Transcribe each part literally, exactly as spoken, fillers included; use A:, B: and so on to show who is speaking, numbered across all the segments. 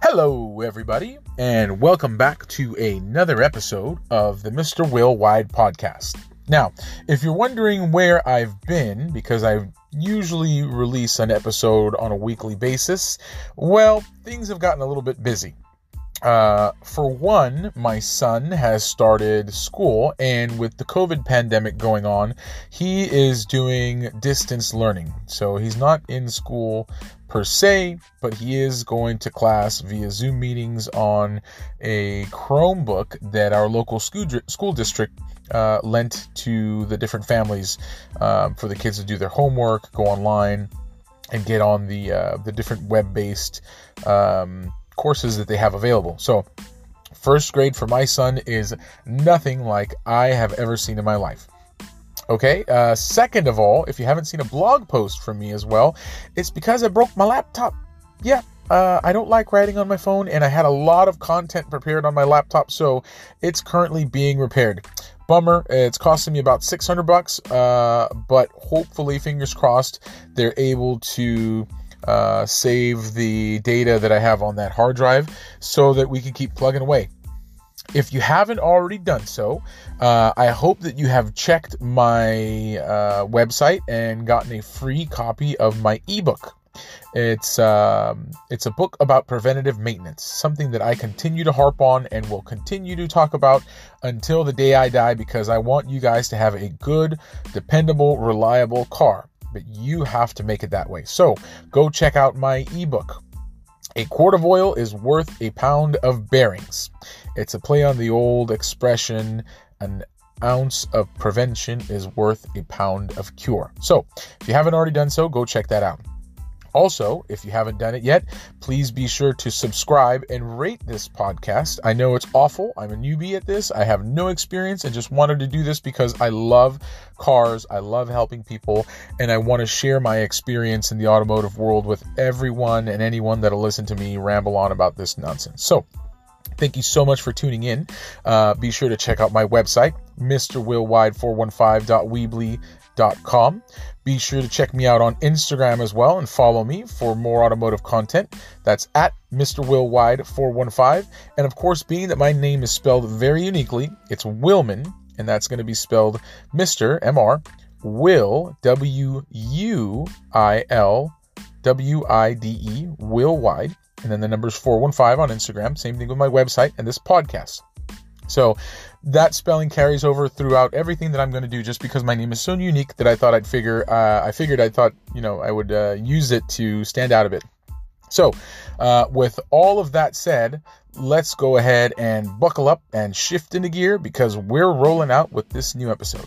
A: Hello, everybody, and welcome back to another episode of the Mister Will Wide podcast. Now, if you're wondering where I've been, because I usually release an episode on a weekly basis, well, things have gotten a little bit busy. Uh, for one, my son has started school, and with the COVID pandemic going on, he is doing distance learning. So he's not in school per se, but he is going to class via Zoom meetings on a Chromebook that our local school, school district uh, lent to the different families um, for the kids to do their homework, go online, and get on the uh, the different web-based um courses that they have available. So first grade for my son is nothing like I have ever seen in my life. Okay. Uh, second of all, if you haven't seen a blog post from me as well, it's because I broke my laptop. Yeah. Uh, I don't like writing on my phone, and I had a lot of content prepared on my laptop, so it's currently being repaired. Bummer. It's costing me about six hundred bucks. Uh, but hopefully, fingers crossed, they're able to Uh, save the data that I have on that hard drive so that we can keep plugging away. If you haven't already done so, uh, I hope that you have checked my uh, website and gotten a free copy of my ebook. It's um, it's a book about preventative maintenance, something that I continue to harp on and will continue to talk about until the day I die, because I want you guys to have a good, dependable, reliable car. But you have to make it that way. So go check out my ebook. A quart of oil is worth a pound of bearings. It's a play on the old expression, an ounce of prevention is worth a pound of cure. So if you haven't already done so, go check that out. Also, if you haven't done it yet, please be sure to subscribe and rate this podcast. I know it's awful. I'm a newbie at this. I have no experience and just wanted to do this because I love cars. I love helping people, and I want to share my experience in the automotive world with everyone and anyone that'll listen to me ramble on about this nonsense. So thank you so much for tuning in. Uh, be sure to check out my website, Mister Will Wide four one five dot weebly dot com. Be sure to check me out on Instagram as well and follow me for more automotive content. That's at Mister Will Wide four one five. And of course, being that my name is spelled very uniquely, it's Willman, and that's going to be spelled Mister M R Will W U I L W I D E Will Wide, and then the number's four one five on Instagram. Same thing with my website and this podcast. So that spelling carries over throughout everything that I'm going to do, just because my name is so unique that I thought I'd figure, uh, I figured I thought, you know, I would uh, use it to stand out a bit. So uh, with all of that said, let's go ahead and buckle up and shift into gear, because we're rolling out with this new episode.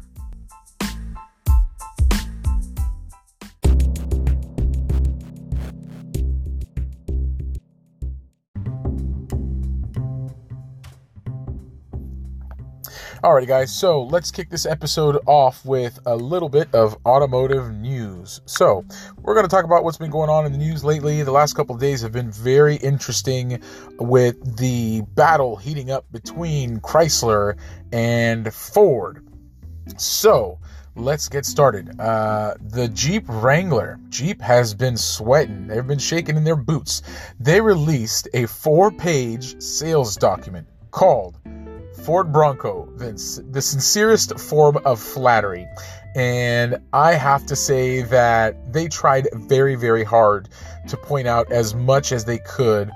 A: Alrighty, guys, so let's kick this episode off with a little bit of automotive news. So we're going to talk about what's been going on in the news lately. The last couple of days have been very interesting, with the battle heating up between Chrysler and Ford. So let's get started. Uh, the Jeep Wrangler. Jeep has been sweating. They've been shaking in their boots. They released a four-page sales document called Ford Bronco, the, the sincerest form of flattery. And I have to say that they tried very, very hard to point out as much as they could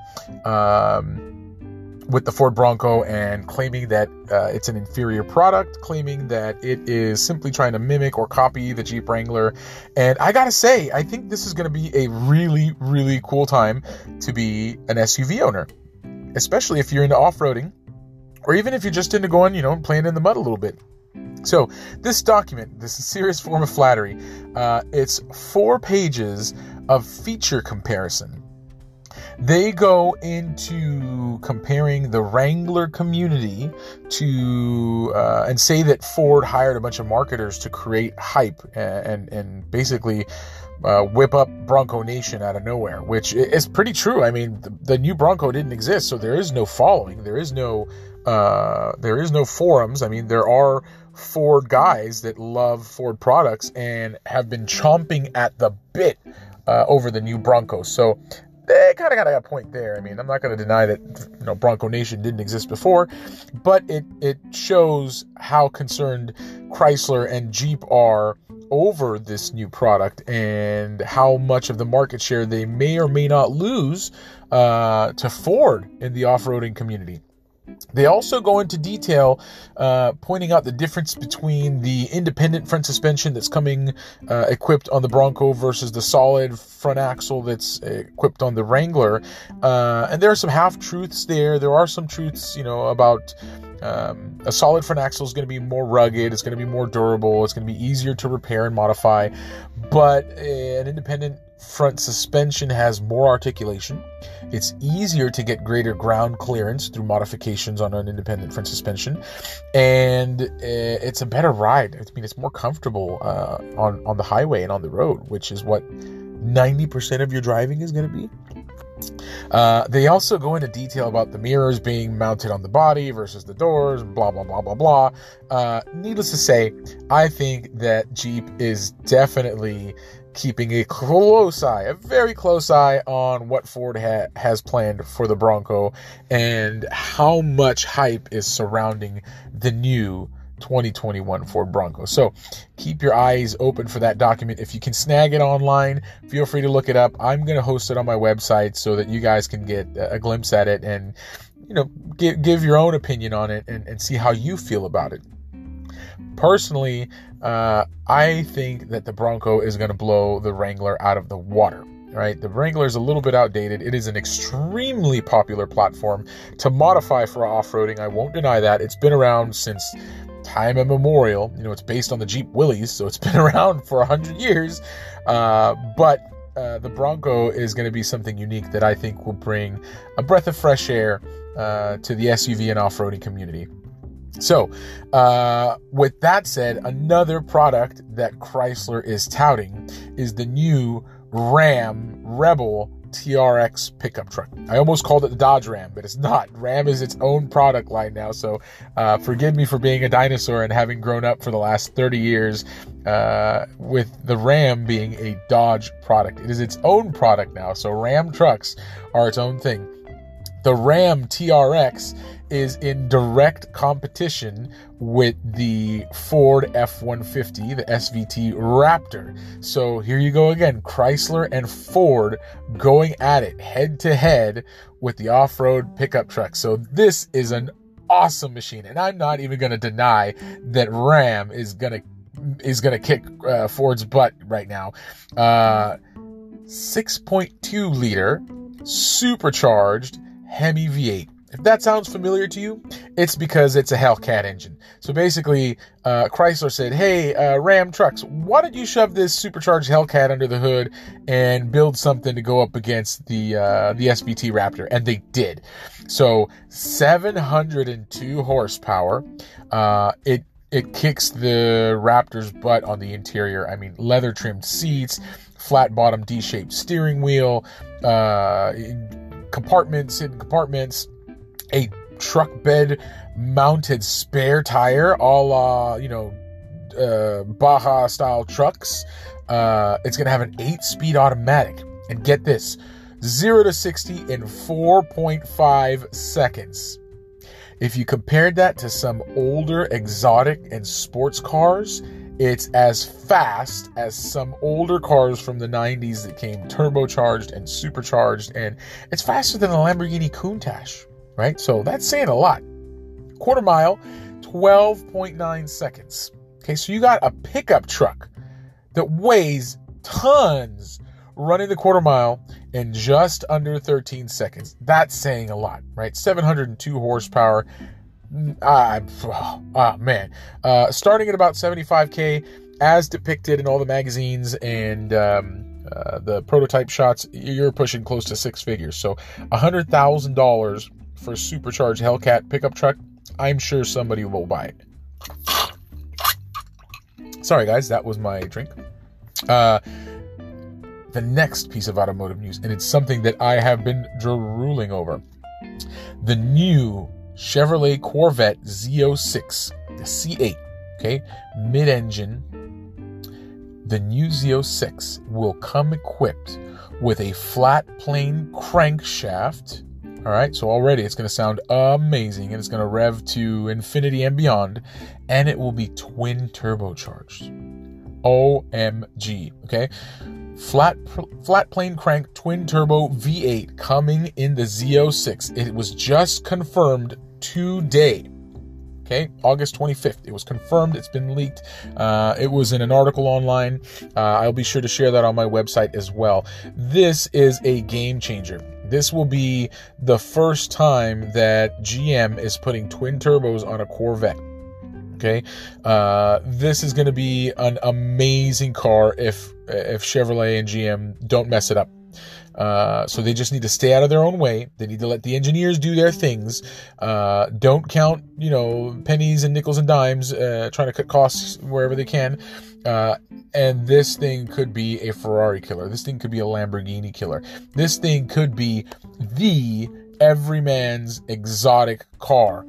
A: um, with the Ford Bronco, and claiming that uh, it's an inferior product, claiming that it is simply trying to mimic or copy the Jeep Wrangler. And I gotta say, I think this is going to be a really, really cool time to be an S U V owner, especially if you're into off-roading, or even if you're just into going, you know, playing in the mud a little bit. So this document, this sincerest form of flattery, uh, it's four pages of feature comparison. They go into comparing the Wrangler community to, uh, and say that Ford hired a bunch of marketers to create hype and, and, and basically uh, whip up Bronco Nation out of nowhere, which is pretty true. I mean, the, the new Bronco didn't exist, so there is no following. There is no, uh, there is no forums. I mean, there are Ford guys that love Ford products and have been chomping at the bit uh, over the new Bronco. So they kind of got a point there. I mean, I'm not going to deny that, you know, Bronco Nation didn't exist before, but it, it shows how concerned Chrysler and Jeep are over this new product and how much of the market share they may or may not lose uh, to Ford in the off-roading community. They also go into detail, uh, pointing out the difference between the independent front suspension that's coming uh, equipped on the Bronco versus the solid front axle that's equipped on the Wrangler. Uh, and there are some half-truths there. There are some truths, you know, about um, a solid front axle is going to be more rugged. It's going to be more durable. It's going to be easier to repair and modify. But an independent front suspension has more articulation. It's easier to get greater ground clearance through modifications on an independent front suspension, and it's a better ride. I mean, it's more comfortable uh, on on the highway and on the road, which is what ninety percent of your driving is going to be. Uh, they also go into detail about the mirrors being mounted on the body versus the doors, blah, blah, blah, blah, blah. Uh, needless to say, I think that Jeep is definitely keeping a close eye, a very close eye on what Ford ha- has planned for the Bronco and how much hype is surrounding the new twenty twenty-one Ford Bronco. So keep your eyes open for that document. If you can snag it online, feel free to look it up. I'm going to host it on my website so that you guys can get a glimpse at it and, you know, give, give your own opinion on it and, and see how you feel about it. Personally, uh, I think that the Bronco is going to blow the Wrangler out of the water. Right, the Wrangler is a little bit outdated. It is an extremely popular platform to modify for off-roading. I won't deny that. It's been around since time immemorial. You know, it's based on the Jeep Willys, so it's been around for a hundred years. Uh, but uh, the Bronco is going to be something unique that I think will bring a breath of fresh air uh, to the S U V and off-roading community. So, uh, with that said, another product that Chrysler is touting is the new Ram Rebel T R X pickup truck. I almost called it the Dodge Ram, but it's not. Ram is its own product line now, so uh, forgive me for being a dinosaur and having grown up for the last thirty years uh, with the Ram being a Dodge product. It is its own product now, so Ram trucks are its own thing. The Ram T R X is in direct competition with the Ford F one fifty, the S V T Raptor. So here you go again, Chrysler and Ford going at it head to head with the off-road pickup truck. So this is an awesome machine, and I'm not even going to deny that Ram is going to is going to kick uh, Ford's butt right now. Uh, six point two liter supercharged Hemi V eight. If that sounds familiar to you, it's because it's a Hellcat engine. So basically, uh, Chrysler said, hey, uh, Ram trucks, why don't you shove this supercharged Hellcat under the hood and build something to go up against the uh, the S V T Raptor? And they did. So seven hundred two horsepower. Uh, it it kicks the Raptor's butt on the interior. I mean, leather trimmed seats, flat bottom D-shaped steering wheel, uh, compartments in compartments, a truck bed mounted spare tire, a la, you know, uh, Baja style trucks. Uh, it's going to have an eight speed automatic. And get this, zero to sixty in four point five seconds. If you compared that to some older exotic and sports cars, it's as fast as some older cars from the nineties that came turbocharged and supercharged. And it's faster than the Lamborghini Countach. Right? So that's saying a lot. Quarter mile, twelve point nine seconds. Okay, so you got a pickup truck that weighs tons running the quarter mile in just under thirteen seconds. That's saying a lot, right? seven hundred two horsepower. Ah, oh, oh man. Uh, starting at about seventy-five K, as depicted in all the magazines and um, uh, the prototype shots, you're pushing close to six figures. So one hundred thousand dollars for a supercharged Hellcat pickup truck, I'm sure somebody will buy it. Sorry guys, that was my drink. Uh, the next piece of automotive news, and it's something that I have been drooling over. The new Chevrolet Corvette Z oh six, the C eight, okay, mid-engine, the new Z zero six will come equipped with a flat plane crankshaft. All right, so already it's going to sound amazing, and it's going to rev to infinity and beyond, and it will be twin turbocharged. O M G, okay? Flat flat plane crank twin turbo V eight coming in the Z zero six. It was just confirmed today. Okay, August twenty-fifth. It was confirmed. It's been leaked. Uh, it was in an article online. Uh, I'll be sure to share that on my website as well. This is a game changer. This will be the first time that G M is putting twin turbos on a Corvette. Okay, uh, this is going to be an amazing car if if Chevrolet and G M don't mess it up. Uh, so they just need to stay out of their own way. They need to let the engineers do their things. Uh, don't count, you know, pennies and nickels and dimes, uh, trying to cut costs wherever they can. Uh, and this thing could be a Ferrari killer. This thing could be a Lamborghini killer. This thing could be the everyman's exotic car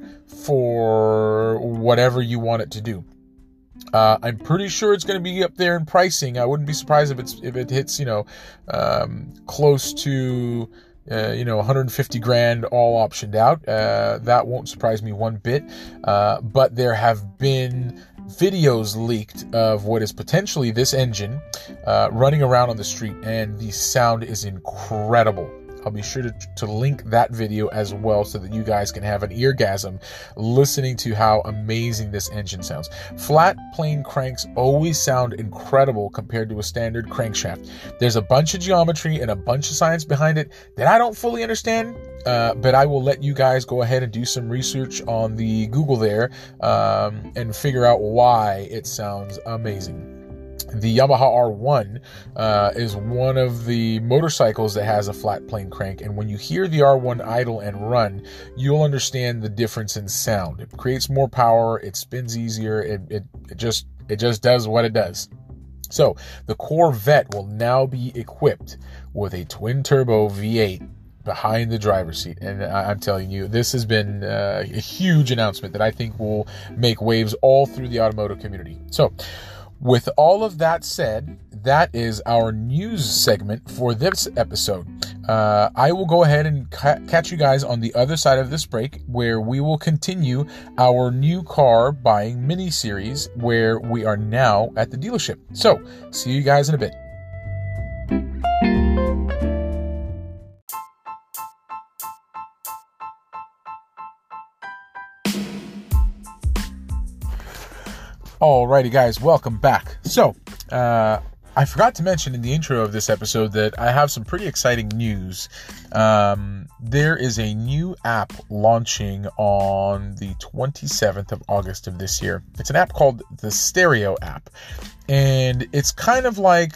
A: for whatever you want it to do. Uh, I'm pretty sure it's going to be up there in pricing. I wouldn't be surprised if it's if it hits, you know, um, close to, uh, you know, one hundred fifty grand all optioned out. Uh, that won't surprise me one bit. Uh, but there have been videos leaked of what is potentially this engine uh, running around on the street, and the sound is incredible. I'll be sure to, to link that video as well so that you guys can have an eargasm listening to how amazing this engine sounds. Flat plane cranks always sound incredible compared to a standard crankshaft. There's a bunch of geometry and a bunch of science behind it that I don't fully understand, uh, but I will let you guys go ahead and do some research on the Google there um, and figure out why it sounds amazing. The Yamaha R one uh, is one of the motorcycles that has a flat plane crank, and when you hear the R one idle and run, you'll understand the difference in sound. It creates more power, it spins easier, it, it, it just it just does what it does. So the Corvette will now be equipped with a twin turbo V eight behind the driver's seat, and I'm telling you, this has been uh, a huge announcement that I think will make waves all through the automotive community. So with all of that said, that is our news segment for this episode. Uh, I will go ahead and ca- catch you guys on the other side of this break, where we will continue our new car buying mini series, where we are now at the dealership. So, see you guys in a bit. Alrighty, guys, welcome back. So, uh, I forgot to mention in the intro of this episode that I have some pretty exciting news. Um, there is a new app launching on the twenty-seventh of August of this year. It's an app called the Stereo app, and it's kind of like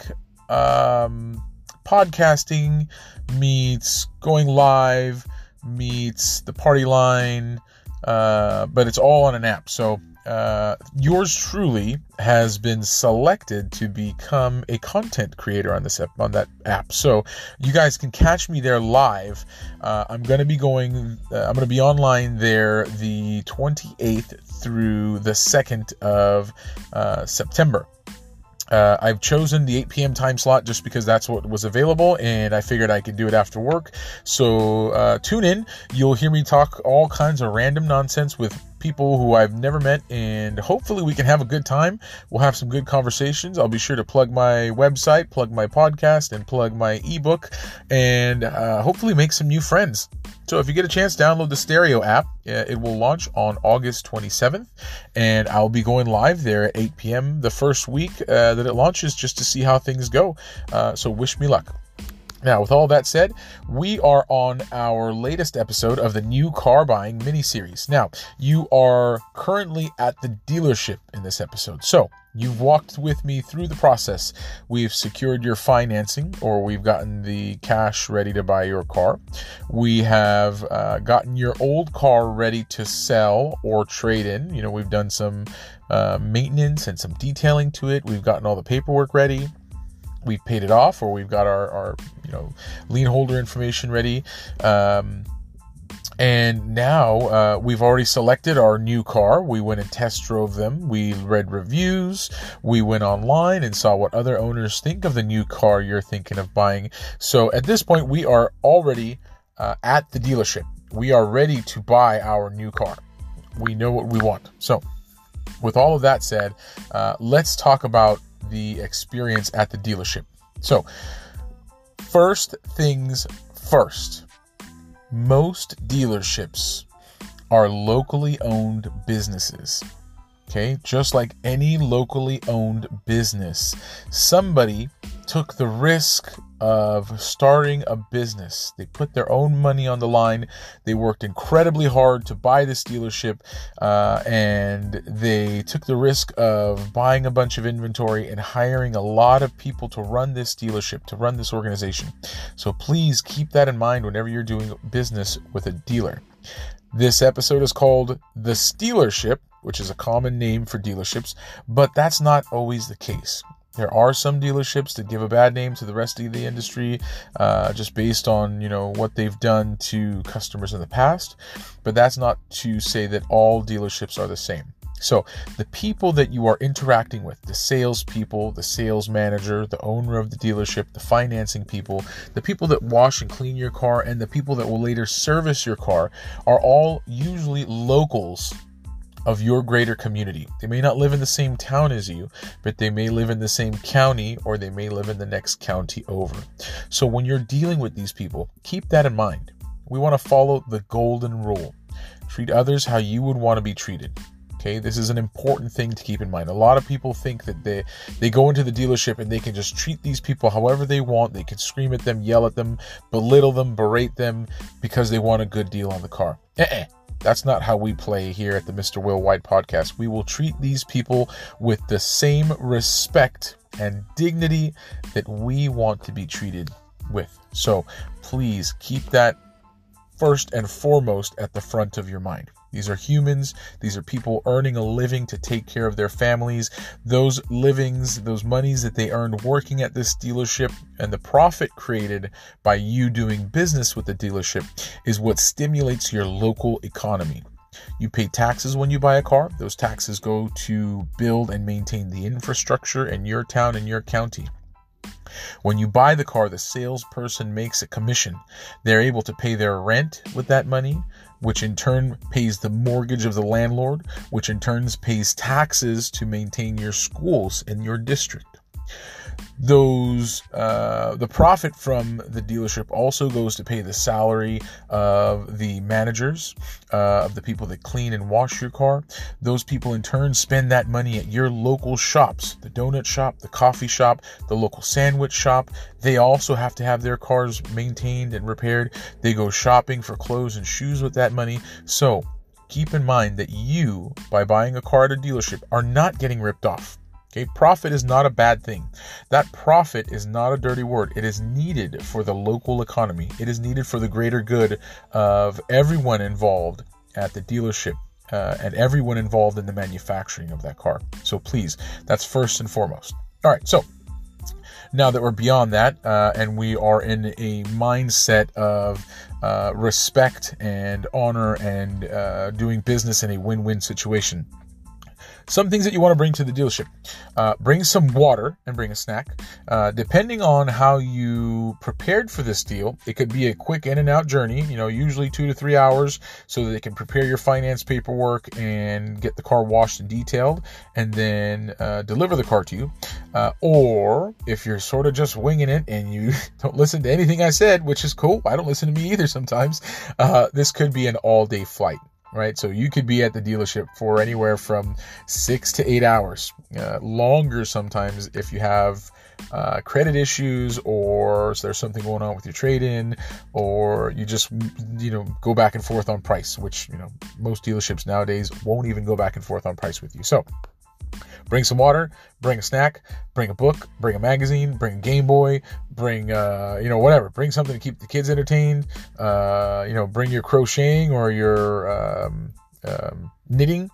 A: um, podcasting meets going live meets the party line, uh, but it's all on an app. So Uh, yours truly has been selected to become a content creator on this app, on that app. So you guys can catch me there live. Uh, I'm going to be going, uh, I'm going to be online there the twenty-eighth through the second of uh, September. Uh, I've chosen the eight p.m. time slot just because that's what was available, and I figured I could do it after work. So uh, tune in. You'll hear me talk all kinds of random nonsense with people who I've never met, and hopefully we can have a good time. We'll have some good conversations. I'll be sure to plug my website, plug my podcast, and plug my ebook, and uh, hopefully make some new friends. So if you get a chance, download the Stereo app. It will launch on August twenty-seventh, and I'll be going live there at eight p.m. the first week uh, that it launches, just to see how things go. Uh, so wish me luck. Now, with all that said, we are on our latest episode of the new car buying mini-series. Now, you are currently at the dealership in this episode. So, you've walked with me through the process. We've secured your financing, or we've gotten the cash ready to buy your car. We have uh, gotten your old car ready to sell or trade in. You know, we've done some uh, maintenance and some detailing to it. We've gotten all the paperwork ready. We've paid it off, or we've got our, our you know, lien holder information ready. Um, And now uh, we've already selected our new car. We went and test drove them. We read reviews. We went online and saw what other owners think of the new car you're thinking of buying. So at this point, we are already uh, at the dealership. We are ready to buy our new car. We know what we want. So with all of that said, uh, let's talk about the experience at the dealership. So first things first. Most dealerships are locally owned businesses. Okay, just like any locally owned business, somebody took the risk of starting a business. They put their own money on the line. They worked incredibly hard to buy this dealership, uh, and they took the risk of buying a bunch of inventory and hiring a lot of people to run this dealership, to run this organization. So please keep that in mind whenever you're doing business with a dealer. This episode is called The Stealership, which is a common name for dealerships, but that's not always the case. There are some dealerships that give a bad name to the rest of the industry, uh, just based on, you know, what they've done to customers in the past. But that's not to say that all dealerships are the same. So the people that you are interacting with, the salespeople, the sales manager, the owner of the dealership, the financing people, the people that wash and clean your car, and the people that will later service your car are all usually locals of your greater community. They may not live in the same town as you, but they may live in the same county, or they may live in the next county over. So when you're dealing with these people, keep that in mind. We want to follow the golden rule. Treat others how you would want to be treated. Okay, this is an important thing to keep in mind. A lot of people think that they, they go into the dealership and they can just treat these people however they want. They can scream at them, yell at them, belittle them, berate them because they want a good deal on the car. Uh-uh. That's not how we play here at the Mister Will White Podcast. We will treat these people with the same respect and dignity that we want to be treated with. So please keep that first and foremost at the front of your mind. These are humans. These are people earning a living to take care of their families. Those livings, those monies that they earned working at this dealership, and the profit created by you doing business with the dealership is what stimulates your local economy. You pay taxes when you buy a car. Those taxes go to build and maintain the infrastructure in your town and your county. When you buy the car, the salesperson makes a commission. They're able to pay their rent with that money, which in turn pays the mortgage of the landlord, which in turn pays taxes to maintain your schools in your district. Those uh, the profit from the dealership also goes to pay the salary of the managers, uh, of the people that clean and wash your car. Those people in turn spend that money at your local shops, the donut shop, the coffee shop, the local sandwich shop. They also have to have their cars maintained and repaired. They go shopping for clothes and shoes with that money. So keep in mind that you, by buying a car at a dealership, are not getting ripped off. Okay, profit is not a bad thing. That profit is not a dirty word. It is needed for the local economy. It is needed for the greater good of everyone involved at the dealership uh, and everyone involved in the manufacturing of that car. So please, that's first and foremost. All right, so now that we're beyond that uh, and we are in a mindset of uh, respect and honor and uh, doing business in a win-win situation, some things that you want to bring to the dealership. Uh, bring some water and bring a snack. Uh, depending on how you prepared for this deal, it could be a quick in and out journey, you know, usually two to three hours so that they can prepare your finance paperwork and get the car washed and detailed and then uh, deliver the car to you. Uh, or if you're sort of just winging it and you don't listen to anything I said, which is cool. I don't listen to me either sometimes. Uh, this could be an all day flight. Right, so you could be at the dealership for anywhere from six to eight hours, uh, longer sometimes if you have uh, credit issues, or there's something going on with your trade-in, or you just you know go back and forth on price, which you know most dealerships nowadays won't even go back and forth on price with you. So bring some water, bring a snack, bring a book, bring a magazine, bring a Game Boy, bring, uh, you know, whatever. Bring something to keep the kids entertained. Uh, you know, bring your crocheting or your um, um, knitting.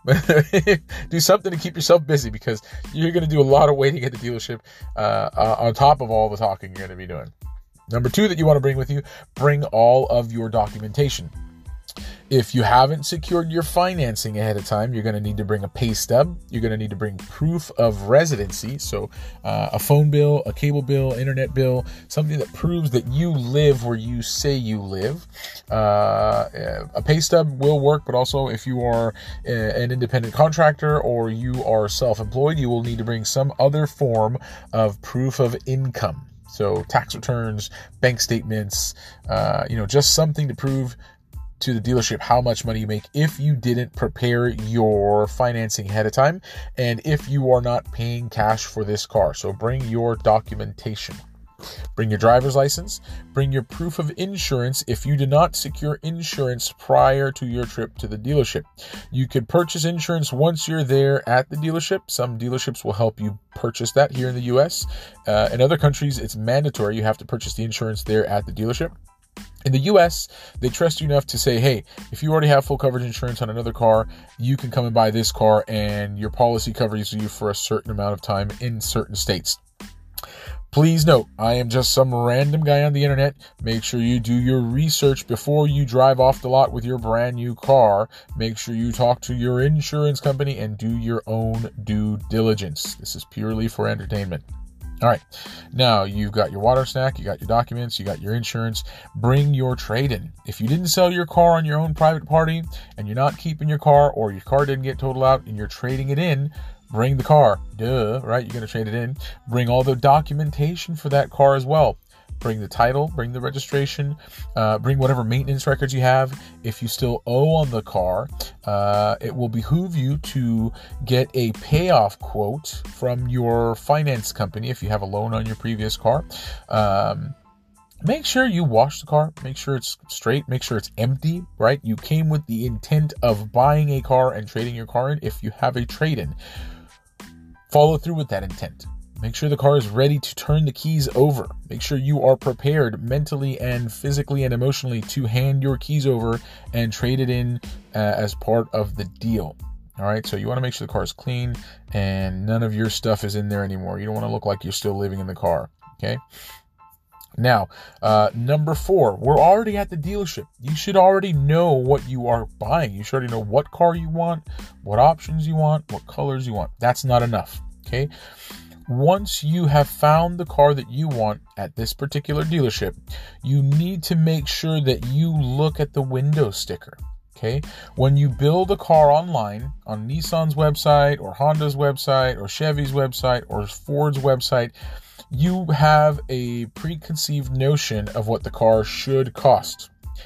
A: Do something to keep yourself busy because you're going to do a lot of waiting at the dealership uh, uh, on top of all the talking you're going to be doing. Number two that you want to bring with you, bring all of your documentation. If you haven't secured your financing ahead of time, you're going to need to bring a pay stub. You're going to need to bring proof of residency. So uh, a phone bill, a cable bill, internet bill, something that proves that you live where you say you live. Uh, a pay stub will work, but also if you are an independent contractor or you are self-employed, you will need to bring some other form of proof of income. So tax returns, bank statements, uh, you know, just something to prove to the dealership how much money you make if you didn't prepare your financing ahead of time and if you are not paying cash for this car. So bring your documentation. Bring your driver's license. Bring your proof of insurance if you did not secure insurance prior to your trip to the dealership. You could purchase insurance once you're there at the dealership. Some dealerships will help you purchase that here in the U S. Uh, in other countries, it's mandatory. You have to purchase the insurance there at the dealership. In the U S, they trust you enough to say, hey, if you already have full coverage insurance on another car, you can come and buy this car and your policy covers you for a certain amount of time in certain states. Please note, I am just some random guy on the internet. Make sure you do your research before you drive off the lot with your brand new car. Make sure you talk to your insurance company and do your own due diligence. This is purely for entertainment. All right, now you've got your water snack, you got your documents, you got your insurance. Bring your trade-in. If you didn't sell your car on your own private party and you're not keeping your car or your car didn't get totaled out and you're trading it in, bring the car. Duh, right? You're going to trade it in. Bring all the documentation for that car as well. Bring the title, bring the registration, uh, bring whatever maintenance records you have. If you still owe on the car, uh, it will behoove you to get a payoff quote from your finance company if you have a loan on your previous car. Um, make sure you wash the car. Make sure it's straight. Make sure it's empty, right? You came with the intent of buying a car and trading your car in if you have a trade-in. Follow through with that intent. Make sure the car is ready to turn the keys over. Make sure you are prepared mentally and physically and emotionally to hand your keys over and trade it in uh, as part of the deal. All right, so you want to make sure the car is clean and none of your stuff is in there anymore. You don't want to look like you're still living in the car, okay? Now, uh, number four, we're already at the dealership. You should already know what you are buying. You should already know what car you want, what options you want, what colors you want. That's not enough, okay? Once you have found the car that you want at this particular dealership, you need to make sure that you look at the window sticker. Okay, when you build a car online on Nissan's website or Honda's website or Chevy's website or Ford's website, you have a preconceived notion of what the car should cost.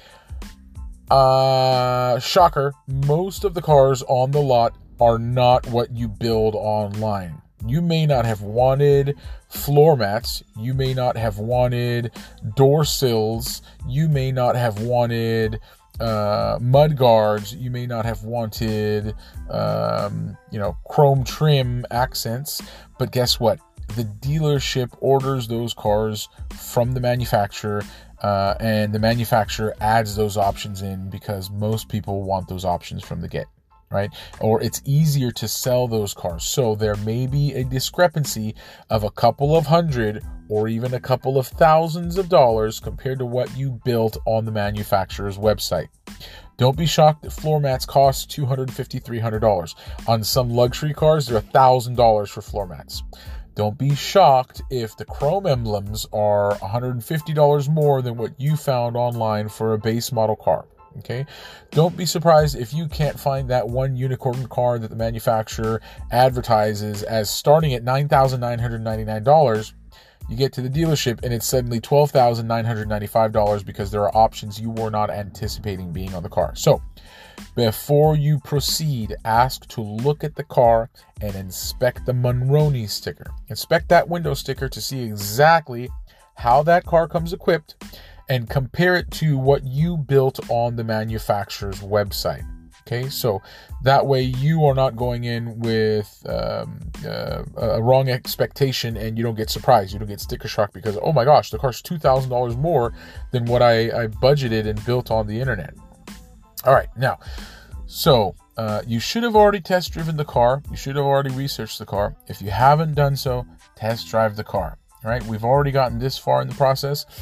A: Uh, shocker, most of the cars on the lot are not what you build online. You may not have wanted floor mats. You may not have wanted door sills. You may not have wanted uh, mud guards. You may not have wanted, um, you know, chrome trim accents. But guess what? The dealership orders those cars from the manufacturer, uh, and the manufacturer adds those options in because most people want those options from the get. Right? Or it's easier to sell those cars. So there may be a discrepancy of a couple of hundred or even a couple of thousands of dollars compared to what you built on the manufacturer's website. Don't be shocked that floor mats cost two hundred fifty dollars, three hundred dollars. On some luxury cars, they're one thousand dollars for floor mats. Don't be shocked if the chrome emblems are one hundred fifty dollars more than what you found online for a base model car. Okay, don't be surprised if you can't find that one unicorn car that the manufacturer advertises as starting at nine thousand nine hundred ninety-nine dollars. You get to the dealership and it's suddenly twelve thousand nine hundred ninety-five dollars because there are options you were not anticipating being on the car. So before you proceed, ask to look at the car and inspect the Monroney sticker. Inspect that window sticker to see exactly how that car comes equipped and compare it to what you built on the manufacturer's website. Okay, so that way you are not going in with um, uh, a wrong expectation and you don't get surprised. You don't get sticker shock because, oh my gosh, the car's two thousand dollars more than what I, I budgeted and built on the internet. All right, now, so uh, you should have already test driven the car. You should have already researched the car. If you haven't done so, test drive the car. All right, we've already gotten this far in the process.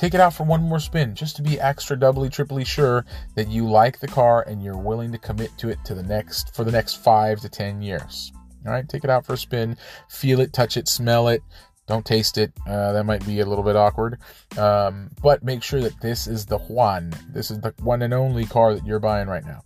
A: take it out for one more spin just to be extra doubly, triply sure that you like the car and you're willing to commit to it to the next for the next five to ten years. All right, take it out for a spin, feel it, touch it, smell it. Don't taste it. Uh, that might be a little bit awkward. Um, but make sure that this is the one. This is the one and only car that you're buying right now.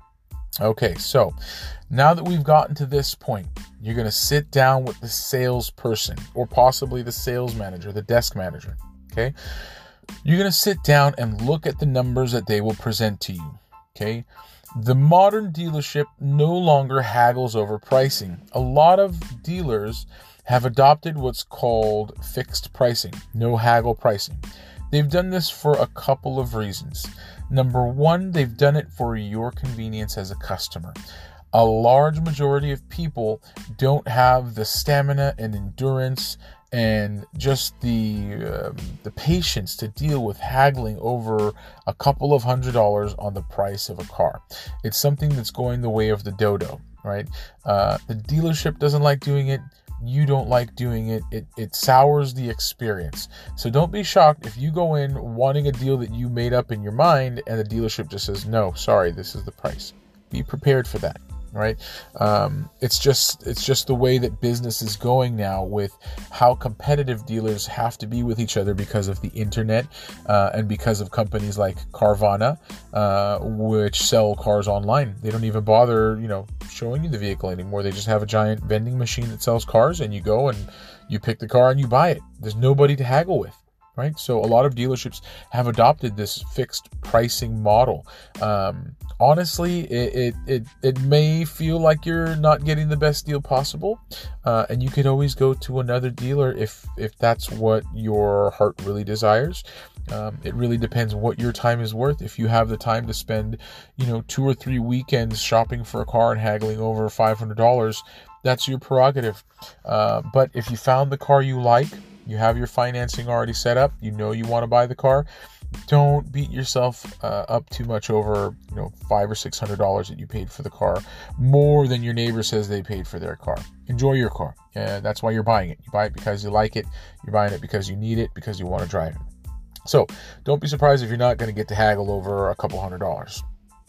A: Okay, so now that we've gotten to this point, you're going to sit down with the salesperson or possibly the sales manager, the desk manager. Okay, you're going to sit down and look at the numbers that they will present to you. Okay, the modern dealership no longer haggles over pricing. A lot of dealers have adopted what's called fixed pricing, no haggle pricing. They've done this for a couple of reasons. Number one, they've done it for your convenience as a customer. A large majority of people don't have the stamina and endurance and just the um, the patience to deal with haggling over a couple of hundred dollars on the price of a car. It's something that's going the way of the dodo, right? Uh, the dealership doesn't like doing it. You don't like doing it. It it sours the experience. So don't be shocked if you go in wanting a deal that you made up in your mind and the dealership just says, no, sorry, this is the price. Be prepared for that, right? Um, it's just it's just the way that business is going now with how competitive dealers have to be with each other because of the internet uh, and because of companies like Carvana, uh, which sell cars online. They don't even bother, you know, showing you the vehicle anymore. They just have a giant vending machine that sells cars, and you go and you pick the car and you buy it. There's nobody to haggle with, right? So a lot of dealerships have adopted this fixed pricing model. Um, honestly, it, it it it may feel like you're not getting the best deal possible, uh, and you could always go to another dealer if if that's what your heart really desires. Um, it really depends what your time is worth. If you have the time to spend, you know, two or three weekends shopping for a car and haggling over five hundred dollars, that's your prerogative. Uh, but if you found the car you like, you have your financing already set up, you know you want to buy the car, don't beat yourself uh, up too much over, you know, five or six hundred dollars that you paid for the car, more than your neighbor says they paid for their car. Enjoy your car. Uh, that's why you're buying it. You buy it because you like it. You're buying it because you need it, because you want to drive it. So don't be surprised if you're not going to get to haggle over a couple hundred dollars.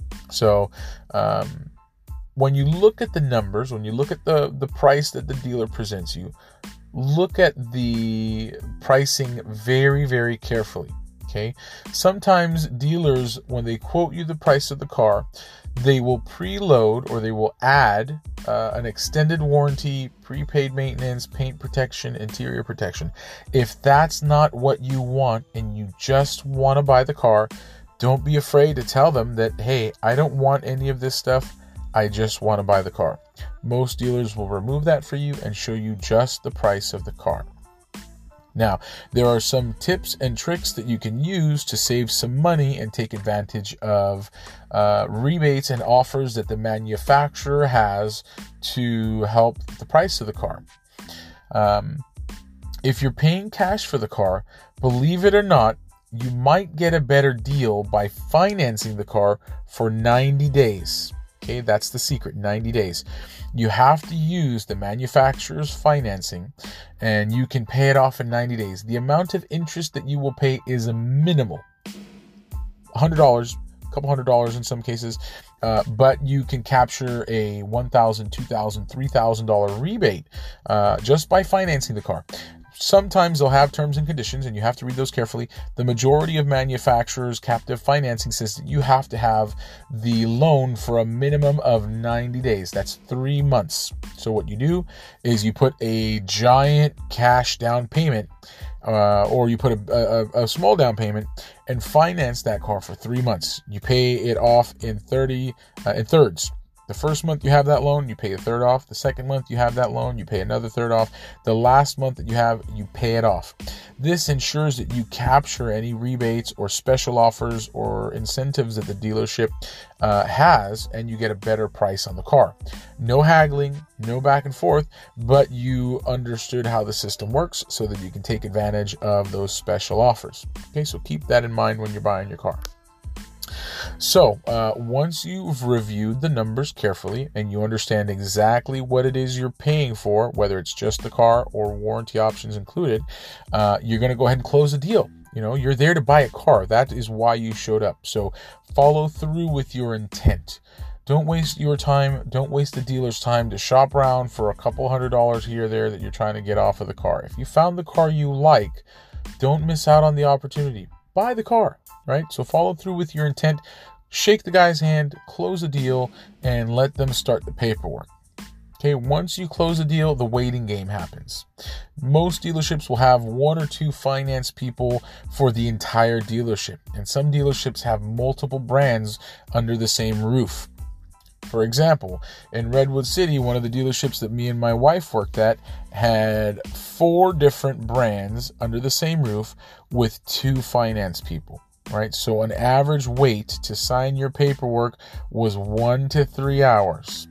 A: So um, when you look at the numbers, when you look at the, the price that the dealer presents you, look at the pricing very, very carefully. Okay. Sometimes dealers, when they quote you the price of the car, they will preload or they will add uh, an extended warranty, prepaid maintenance, paint protection, interior protection. If that's not what you want and you just want to buy the car, don't be afraid to tell them that, hey, I don't want any of this stuff. I just want to buy the car. Most dealers will remove that for you and show you just the price of the car. Now, there are some tips and tricks that you can use to save some money and take advantage of uh, rebates and offers that the manufacturer has to help the price of the car. Um, if you're paying cash for the car, believe it or not, you might get a better deal by financing the car for ninety days. Okay, that's the secret, ninety days. You have to use the manufacturer's financing and you can pay it off in ninety days. The amount of interest that you will pay is a minimal. one hundred dollars, a couple hundred dollars in some cases, uh, but you can capture a one thousand dollars, two thousand dollars, three thousand dollars rebate uh, just by financing the car. Sometimes they'll have terms and conditions, and you have to read those carefully. The majority of manufacturers' captive financing says that you have to have the loan for a minimum of ninety days. That's three months. So what you do is you put a giant cash down payment, uh, or you put a, a, a small down payment and finance that car for three months. You pay it off in thirty uh, in thirds. The first month you have that loan, you pay a third off. The second month you have that loan, you pay another third off. The last month that you have, you pay it off. This ensures that you capture any rebates or special offers or incentives that the dealership uh, has, and you get a better price on the car. No haggling, no back and forth, but you understood how the system works so that you can take advantage of those special offers. Okay, so keep that in mind when you're buying your car. So uh, once you've reviewed the numbers carefully and you understand exactly what it is you're paying for, whether it's just the car or warranty options included, uh, you're going to go ahead and close the deal. You know, you're there to buy a car. That is why you showed up. So follow through with your intent. Don't waste your time. Don't waste the dealer's time to shop around for a couple hundred dollars here or there that you're trying to get off of the car. If you found the car you like, don't miss out on the opportunity. Buy the car, right? So follow through with your intent. Shake the guy's hand, close the deal, and let them start the paperwork. Okay, once you close the deal, the waiting game happens. Most dealerships will have one or two finance people for the entire dealership, and some dealerships have multiple brands under the same roof. For example, in Redwood City, one of the dealerships that me and my wife worked at had four different brands under the same roof with two finance people, right? So an average wait to sign your paperwork was one to three hours.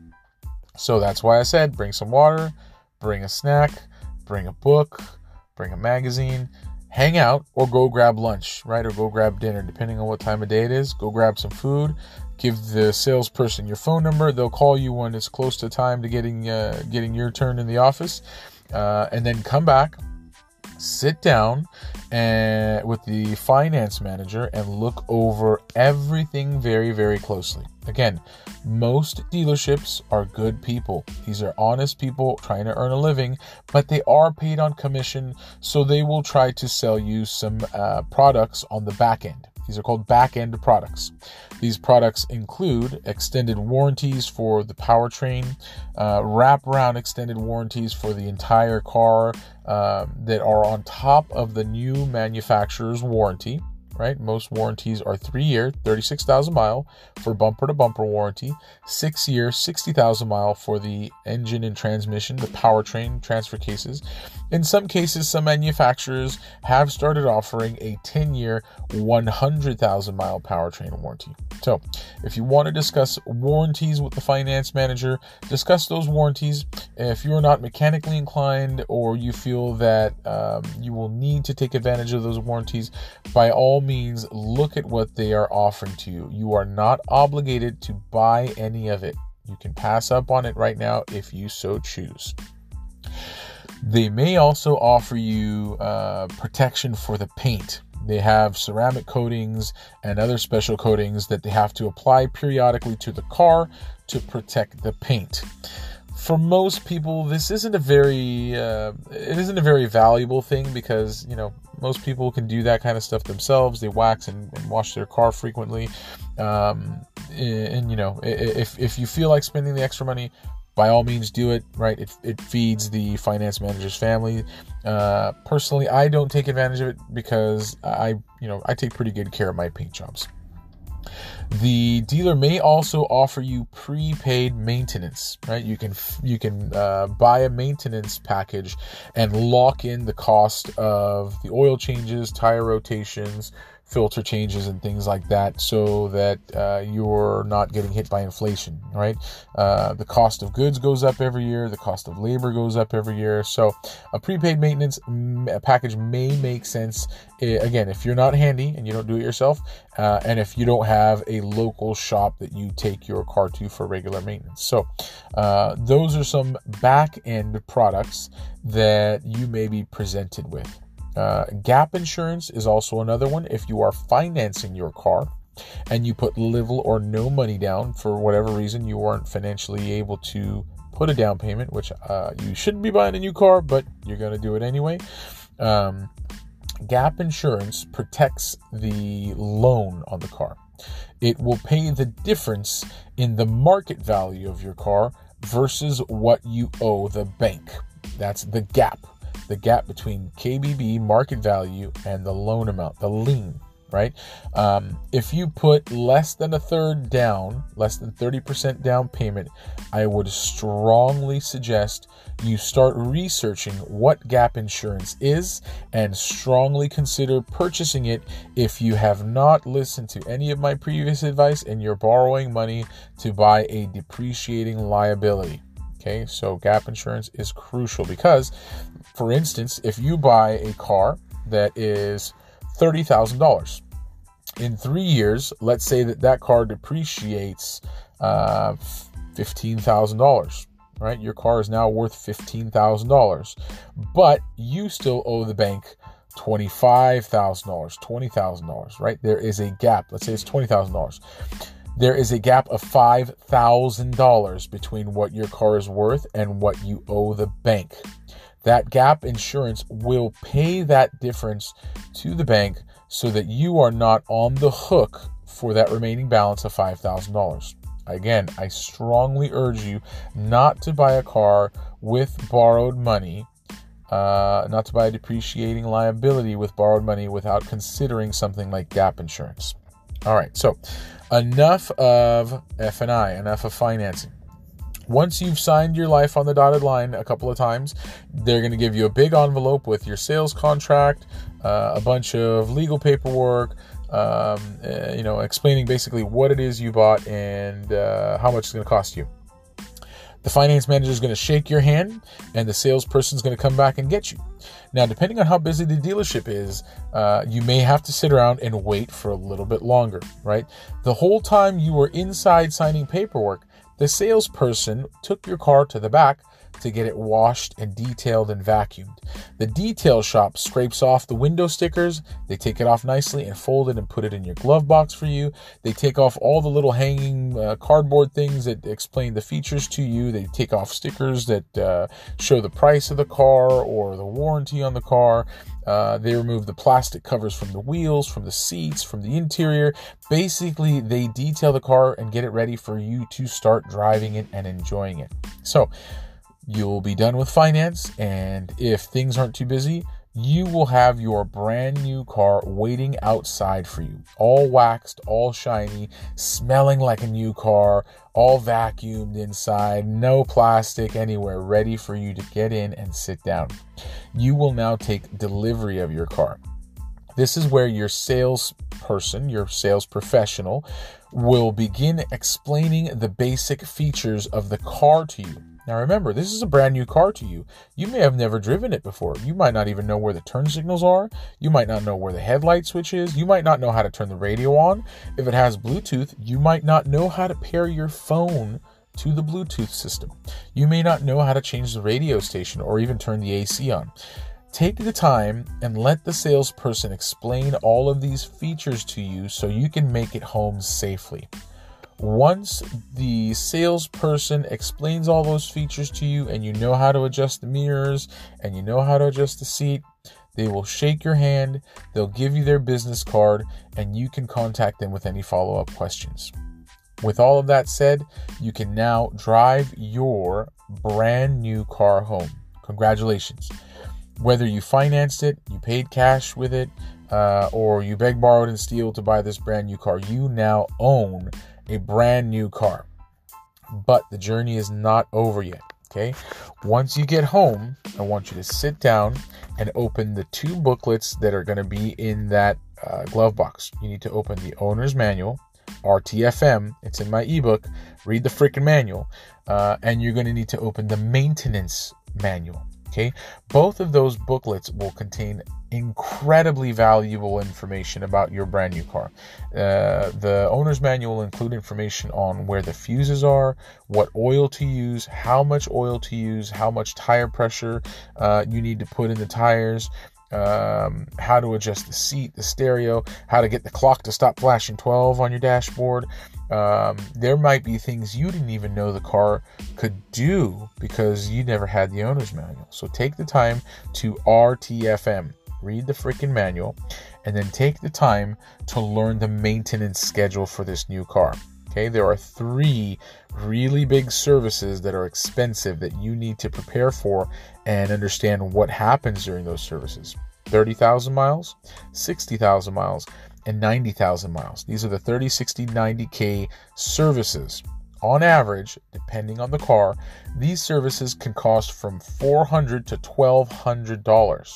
A: So that's why I said bring some water, bring a snack, bring a book, bring a magazine, hang out, or go grab lunch, right? Or go grab dinner, depending on what time of day it is. Go grab some food. Give the salesperson your phone number. They'll call you when it's close to time to getting uh, getting your turn in the office. Uh, and then come back, sit down and with the finance manager and look over everything very, very closely. Again, most dealerships are good people. These are honest people trying to earn a living, but they are paid on commission, so they will try to sell you some uh, products on the back end. These are called back-end products. These products include extended warranties for the powertrain, uh, wrap-around extended warranties for the entire car uh, that are on top of the new manufacturer's warranty, right? Most warranties are three-year, thirty-six thousand mile for bumper-to-bumper warranty, six-year, sixty thousand mile for the engine and transmission, the powertrain, transfer cases. In some cases, some manufacturers have started offering a ten-year, one hundred thousand mile powertrain warranty. So if you want to discuss warranties with the finance manager, discuss those warranties. If you're not mechanically inclined or you feel that um, you will need to take advantage of those warranties, by all means, look at what they are offering to you. You are not obligated to buy any of it. You can pass up on it right now if you so choose. They may also offer you uh, protection for the paint. They have ceramic coatings and other special coatings that they have to apply periodically to the car to protect the paint. For most people, this isn't a very uh, it isn't a very valuable thing because, you know, most people can do that kind of stuff themselves. They wax and, and wash their car frequently. Um, and, and, you know, if if you feel like spending the extra money, by all means do it, right? It it feeds the finance manager's family. Uh, personally, I don't take advantage of it because I, you know, I take pretty good care of my paint jobs. The dealer may also offer you prepaid maintenance, right? You can you can uh, buy a maintenance package and lock in the cost of the oil changes, tire rotations, filter changes, and things like that, so that uh, you're not getting hit by inflation, right? Uh, the cost of goods goes up every year. The cost of labor goes up every year. So a prepaid maintenance package may make sense, again, if you're not handy and you don't do it yourself, uh, and if you don't have a local shop that you take your car to for regular maintenance. So uh, those are some back-end products that you may be presented with. Uh, gap insurance is also another one. If you are financing your car and you put little or no money down for whatever reason, you weren't financially able to put a down payment, which uh, you shouldn't be buying a new car, but you're going to do it anyway. Um, gap insurance protects the loan on the car. It will pay the difference in the market value of your car versus what you owe the bank. That's the gap. The gap between K B B market value and the loan amount, the lien, right? Um, if you put less than a third down, less than thirty percent down payment, I would strongly suggest you start researching what gap insurance is and strongly consider purchasing it if you have not listened to any of my previous advice and you're borrowing money to buy a depreciating liability. Okay, so gap insurance is crucial because, for instance, if you buy a car that is thirty thousand dollars, in three years, let's say that that car depreciates uh, fifteen thousand dollars, right? Your car is now worth fifteen thousand dollars, but you still owe the bank twenty-five thousand dollars, twenty thousand dollars, right? There is a gap. Let's say it's twenty thousand dollars. There is a gap of five thousand dollars between what your car is worth and what you owe the bank. That gap insurance will pay that difference to the bank so that you are not on the hook for that remaining balance of five thousand dollars. Again, I strongly urge you not to buy a car with borrowed money, uh, not to buy a depreciating liability with borrowed money without considering something like gap insurance. All right, so enough of F and I, enough of financing. Once you've signed your life on the dotted line a couple of times, they're going to give you a big envelope with your sales contract, uh, a bunch of legal paperwork, um, uh, you know, explaining basically what it is you bought and uh, how much it's going to cost you. The finance manager is going to shake your hand, and the salesperson is going to come back and get you. Now, depending on how busy the dealership is, uh, you may have to sit around and wait for a little bit longer, right? The whole time you were inside signing paperwork, the salesperson took your car to the back to get it washed and detailed and vacuumed. The detail shop scrapes off the window stickers. They take it off nicely and fold it and put it in your glove box for you. They take off all the little hanging uh, cardboard things that explain the features to you. They take off stickers that uh, show the price of the car or the warranty on the car. Uh, they remove the plastic covers from the wheels, from the seats, from the interior. Basically, they detail the car and get it ready for you to start driving it and enjoying it. So, you'll be done with finance, and if things aren't too busy, you will have your brand new car waiting outside for you, all waxed, all shiny, smelling like a new car, all vacuumed inside, no plastic anywhere, ready for you to get in and sit down. You will now take delivery of your car. This is where your salesperson, your sales professional, will begin explaining the basic features of the car to you. Now remember, this is a brand new car to you. You may have never driven it before. You might not even know where the turn signals are. You might not know where the headlight switch is. You might not know how to turn the radio on. If it has Bluetooth, you might not know how to pair your phone to the Bluetooth system. You may not know how to change the radio station or even turn the A C on. Take the time and let the salesperson explain all of these features to you so you can make it home safely. Once the salesperson explains all those features to you and you know how to adjust the mirrors and you know how to adjust the seat, they will shake your hand, they'll give you their business card, and you can contact them with any follow-up questions. With all of that said, you can now drive your brand new car home. Congratulations. Whether you financed it, you paid cash with it, uh, or you begged, borrowed, and steal to buy this brand new car, you now own a brand new car. But the journey is not over yet, okay? Once you get home, I want you to sit down and open the two booklets that are going to be in that uh, glove box. You need to open the owner's manual, R T F M. It's in my ebook. Read the freaking manual. Uh, and you're going to need to open the maintenance manual. Okay, both of those booklets will contain incredibly valuable information about your brand new car. Uh, the owner's manual will include information on where the fuses are, what oil to use, how much oil to use, how much tire pressure uh, you need to put in the tires, um, how to adjust the seat, the stereo, how to get the clock to stop flashing twelve on your dashboard. Um, there might be things you didn't even know the car could do because you never had the owner's manual. So take the time to R T F M, read the freaking manual, and then take the time to learn the maintenance schedule for this new car. Okay, there are three really big services that are expensive that you need to prepare for and understand what happens during those services. thirty thousand miles, sixty thousand miles, and ninety thousand miles. These are the thirty, sixty, ninety K services. On average, depending on the car, these services can cost from four hundred dollars to twelve hundred dollars.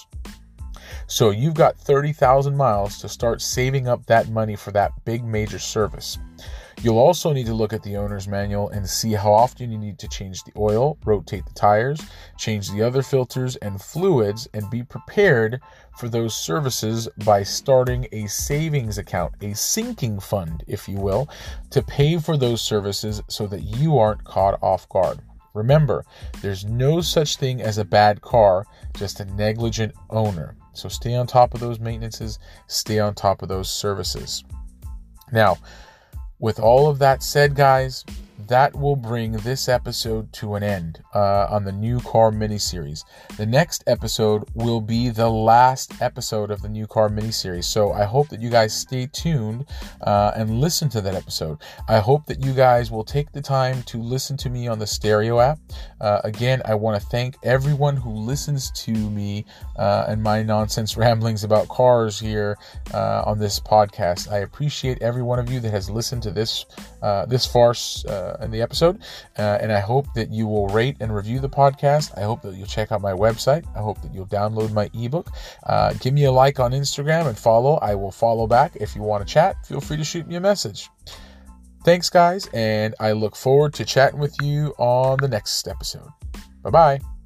A: So you've got thirty thousand miles to start saving up that money for that big major service. You'll also need to look at the owner's manual and see how often you need to change the oil, rotate the tires, change the other filters and fluids, and be prepared for those services by starting a savings account, a sinking fund, if you will, to pay for those services so that you aren't caught off guard. Remember, there's no such thing as a bad car, just a negligent owner. So stay on top of those maintenances, stay on top of those services. Now, with all of that said, guys, that will bring this episode to an end uh, on the New Car Miniseries. The next episode will be the last episode of the New Car Miniseries. So I hope that you guys stay tuned uh, and listen to that episode. I hope that you guys will take the time to listen to me on the Stereo app. Uh, again, I want to thank everyone who listens to me uh, and my nonsense ramblings about cars here uh, on this podcast. I appreciate every one of you that has listened to this uh, this farce uh, in the episode, uh, and I hope that you will rate and review the podcast. I hope that you'll check out my website. I hope that you'll download my ebook. Uh, give me a like on Instagram and follow. I will follow back. If you want to chat, feel free to shoot me a message. Thanks, guys, and I look forward to chatting with you on the next episode. Bye-bye.